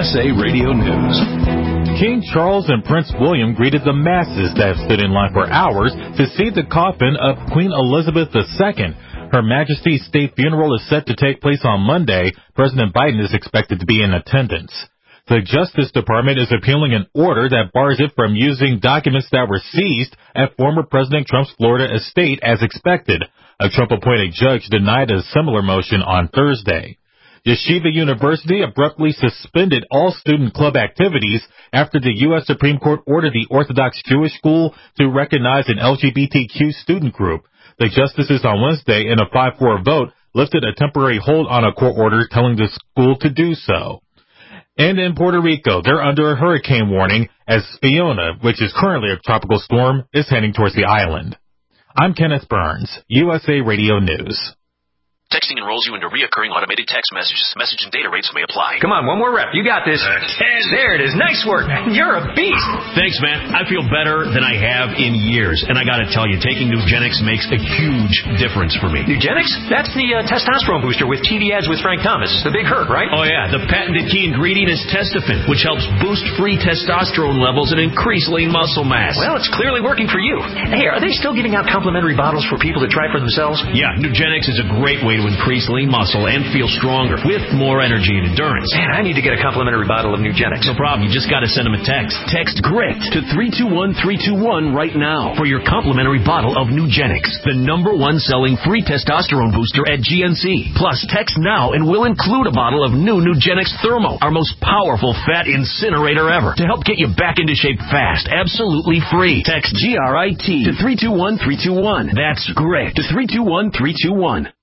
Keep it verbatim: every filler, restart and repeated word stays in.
S A Radio News. King Charles and Prince William greeted the masses that have stood in line for hours to see the coffin of Queen Elizabeth the Second. Her Majesty's state funeral is set to take place on Monday. President Biden is expected to be in attendance. The Justice Department is appealing an order that bars it from using documents that were seized at former President Trump's Florida estate as expected. A Trump-appointed judge denied a similar motion on Thursday. Yeshiva University abruptly suspended all student club activities after the U S Supreme Court ordered the Orthodox Jewish School to recognize an L G B T Q student group. The justices on Wednesday, in a five four vote, lifted a temporary hold on a court order telling the school to do so. And in Puerto Rico, they're under a hurricane warning as Fiona, which is currently a tropical storm, is heading towards the island. I'm Kenneth Burns, U S A Radio News. Texting enrolls you into reoccurring automated text messages. Message and data rates may apply. Come on, one more rep. You got this. Uh, ten. There it is. Nice work. You're a beast. Thanks, man. I feel better than I have in years. And I got to tell you, taking Nugenix makes a huge difference for me. Nugenix? That's the uh, testosterone booster with T V ads with Frank Thomas. The big hurt, right? Oh, yeah. The patented key ingredient is Testofen, which helps boost free testosterone levels and increase lean muscle mass. Well, it's clearly working for you. Hey, are they still giving out complimentary bottles for people to try for themselves? Yeah, Nugenix is a great way to increase lean muscle and feel stronger with more energy and endurance. Man, I need to get a complimentary bottle of Nugenix. No problem. You just got to send them a text. Text GRIT to three two one three two one right now for your complimentary bottle of Nugenix, the number one selling free testosterone booster at G N C. Plus, text now and we'll include a bottle of new Nugenix Thermo, our most powerful fat incinerator ever, to help get you back into shape fast, absolutely free. Text G R I T to three two one three two one. That's GRIT to three two one three two one.